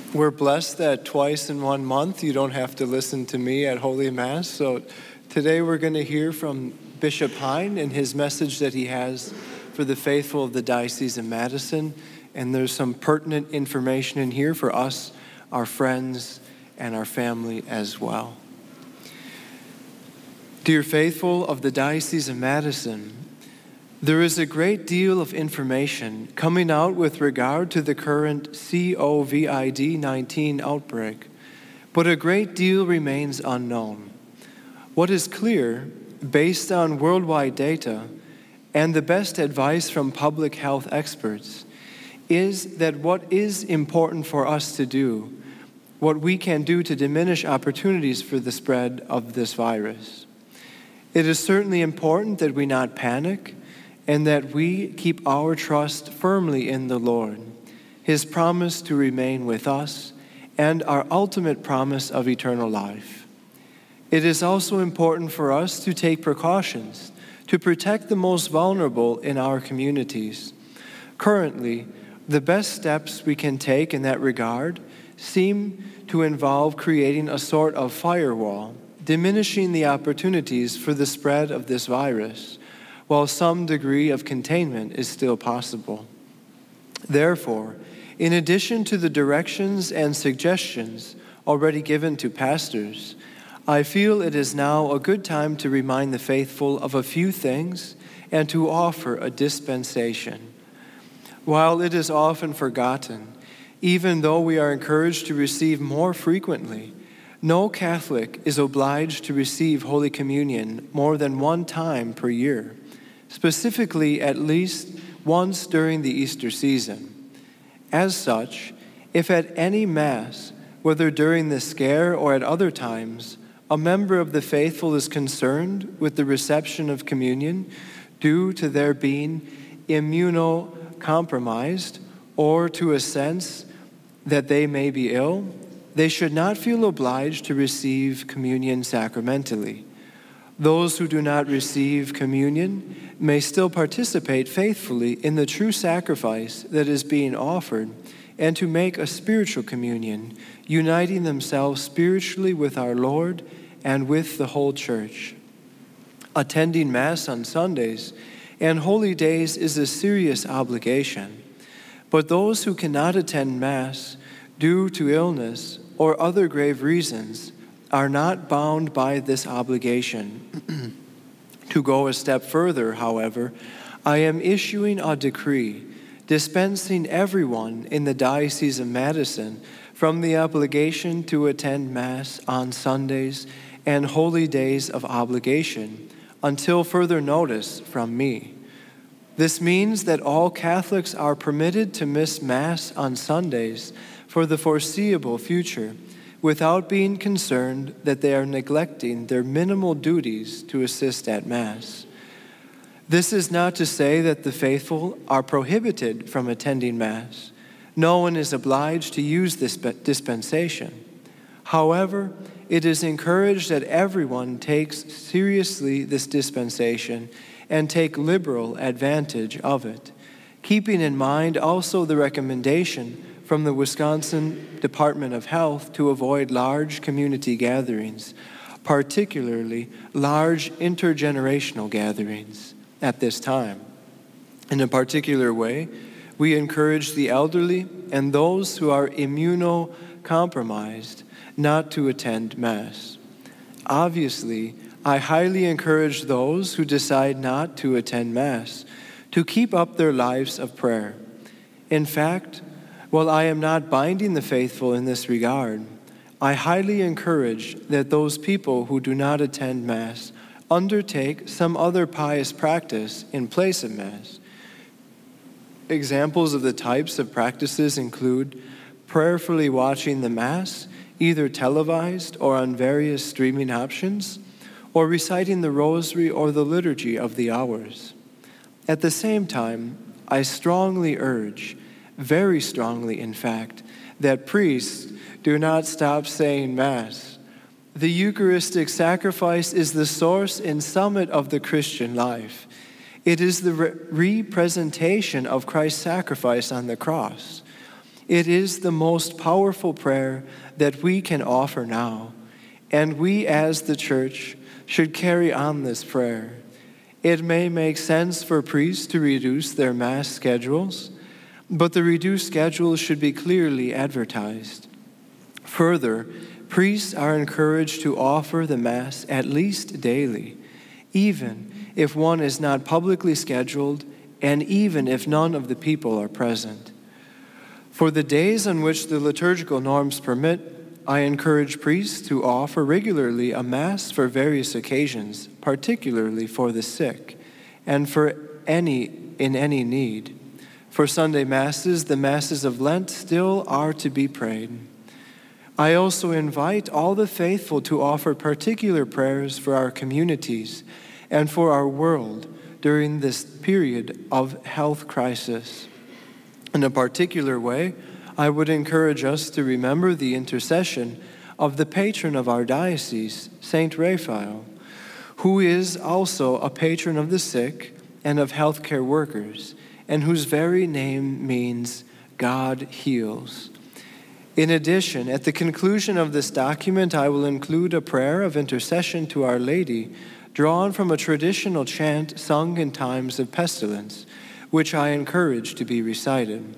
We're blessed that twice in 1 month you don't have to listen to me at Holy Mass. So today we're going to hear from Bishop Hein and his message that he has for the faithful of the Diocese of Madison. And there's some pertinent information in here for us, our friends, and our family as well. Dear faithful of the Diocese of Madison, there is a great deal of information coming out with regard to the current COVID-19 outbreak, but a great deal remains unknown. What is clear, based on worldwide data and the best advice from public health experts, is that what is important for us to do, what we can do to diminish opportunities for the spread of this virus. It is certainly important that we not panic, and that we keep our trust firmly in the Lord, His promise to remain with us, and our ultimate promise of eternal life. It is also important for us to take precautions to protect the most vulnerable in our communities. Currently, the best steps we can take in that regard seem to involve creating a sort of firewall, diminishing the opportunities for the spread of this virus, while some degree of containment is still possible. Therefore, in addition to the directions and suggestions already given to pastors, I feel it is now a good time to remind the faithful of a few things and to offer a dispensation. While it is often forgotten, even though we are encouraged to receive more frequently, no Catholic is obliged to receive Holy Communion more than one time per year, specifically at least once during the Easter season. As such, if at any Mass, whether during the scare or at other times, a member of the faithful is concerned with the reception of communion due to their being immunocompromised or to a sense that they may be ill, they should not feel obliged to receive communion sacramentally. Those who do not receive communion may still participate faithfully in the true sacrifice that is being offered and to make a spiritual communion, uniting themselves spiritually with our Lord and with the whole Church. Attending Mass on Sundays and holy days is a serious obligation, but those who cannot attend Mass due to illness or other grave reasons are not bound by this obligation. To go a step further, however, I am issuing a decree dispensing everyone in the Diocese of Madison from the obligation to attend Mass on Sundays and holy days of obligation until further notice from me. This means that all Catholics are permitted to miss Mass on Sundays for the foreseeable future, without being concerned that they are neglecting their minimal duties to assist at Mass. This is not to say that the faithful are prohibited from attending Mass. No one is obliged to use this dispensation. However, it is encouraged that everyone takes seriously this dispensation and take liberal advantage of it, keeping in mind also the recommendation from the Wisconsin Department of Health to avoid large community gatherings, particularly large intergenerational gatherings at this time. In a particular way, we encourage the elderly and those who are immunocompromised not to attend Mass. Obviously, I highly encourage those who decide not to attend Mass to keep up their lives of prayer. In fact, while I am not binding the faithful in this regard, I highly encourage that those people who do not attend Mass undertake some other pious practice in place of Mass. Examples of the types of practices include prayerfully watching the Mass, either televised or on various streaming options, or reciting the Rosary or the Liturgy of the Hours. At the same time, I strongly urge, very strongly in fact, that priests do not stop saying Mass. The Eucharistic sacrifice is the source and summit of the Christian life. It is the representation of Christ's sacrifice on the cross. It is the most powerful prayer that we can offer now, and we as the church should carry on this prayer. It may make sense for priests to reduce their Mass schedules, but the reduced schedules should be clearly advertised. Further, priests are encouraged to offer the Mass at least daily, even if one is not publicly scheduled and even if none of the people are present. For the days on which the liturgical norms permit, I encourage priests to offer regularly a Mass for various occasions, particularly for the sick, and for any need. For Sunday Masses, the Masses of Lent still are to be prayed. I also invite all the faithful to offer particular prayers for our communities and for our world during this period of health crisis. In a particular way, I would encourage us to remember the intercession of the patron of our diocese, Saint Raphael, who is also a patron of the sick and of healthcare workers, and whose very name means God heals. In addition, at the conclusion of this document, I will include a prayer of intercession to Our Lady, drawn from a traditional chant sung in times of pestilence, which I encourage to be recited.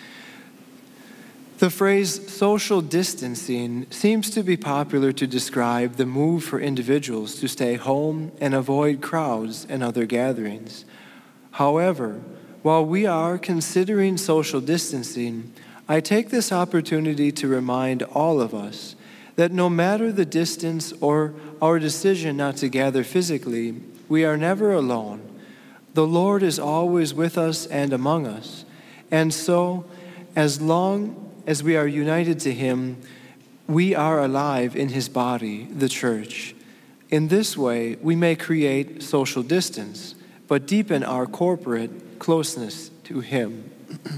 The phrase social distancing seems to be popular to describe the move for individuals to stay home and avoid crowds and other gatherings. However, while we are considering social distancing, I take this opportunity to remind all of us that no matter the distance or our decision not to gather physically, we are never alone. The Lord is always with us and among us. And so, as long as we are united to Him, we are alive in His body, the church. In this way, we may create social distance, but deepen our corporate closeness to Him.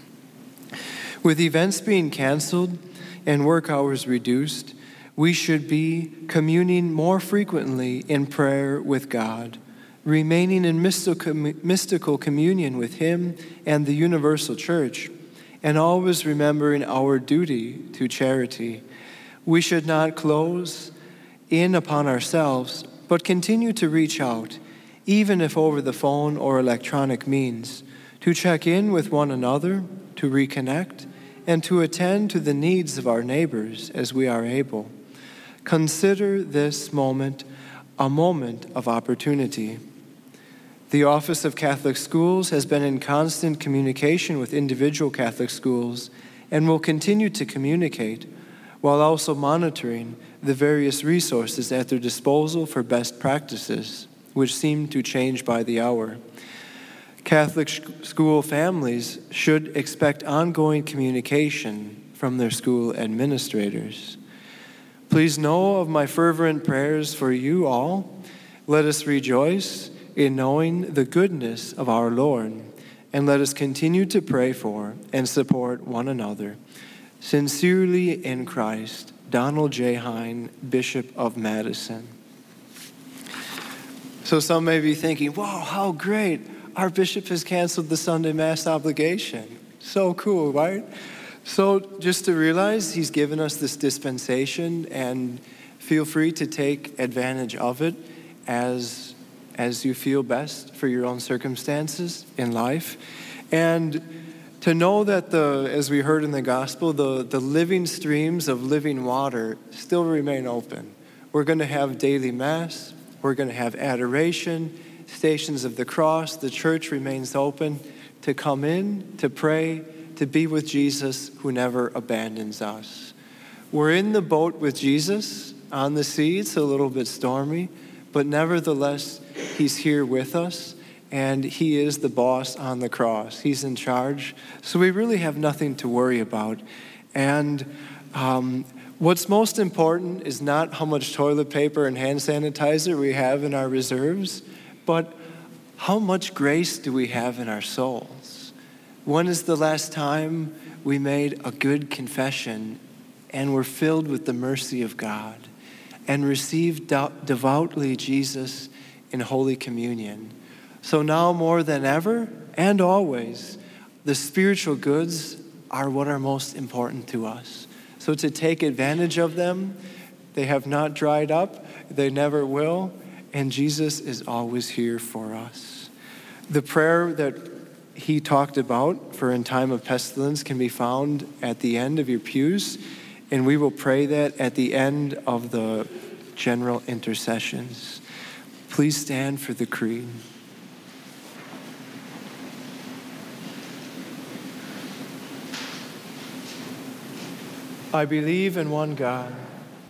With events being canceled and work hours reduced, we should be communing more frequently in prayer with God, remaining in mystical communion with Him and the universal church, and always remembering our duty to charity. We should not close in upon ourselves, but continue to reach out, even if over the phone or electronic means, to check in with one another, to reconnect, and to attend to the needs of our neighbors as we are able. Consider this moment a moment of opportunity. The Office of Catholic Schools has been in constant communication with individual Catholic schools and will continue to communicate while also monitoring the various resources at their disposal for best practices, which seem to change by the hour. Catholic school families should expect ongoing communication from their school administrators. Please know of my fervent prayers for you all. Let us rejoice in knowing the goodness of our Lord, and let us continue to pray for and support one another. Sincerely in Christ, Donald J. Hine, Bishop of Madison. So some may be thinking, wow, how great. Our bishop has canceled the Sunday Mass obligation. So cool, right? So just to realize he's given us this dispensation, and feel free to take advantage of it as you feel best for your own circumstances in life. And to know that as we heard in the gospel, the living streams of living water still remain open. We're going to have daily Mass. We're going to have adoration, Stations of the Cross. The church remains open to come in, to pray, to be with Jesus who never abandons us. We're in the boat with Jesus on the sea. It's a little bit stormy, but nevertheless, He's here with us, and He is the boss on the cross. He's in charge, so we really have nothing to worry about. And what's most important is not how much toilet paper and hand sanitizer we have in our reserves, but how much grace do we have in our souls? When is the last time we made a good confession and were filled with the mercy of God and received devoutly Jesus in Holy Communion? So now more than ever and always, the spiritual goods are what are most important to us. So to take advantage of them, they have not dried up, they never will, and Jesus is always here for us. The prayer that he talked about for in time of pestilence can be found at the end of your pews, and we will pray that at the end of the general intercessions. Please stand for the creed. I believe in one God,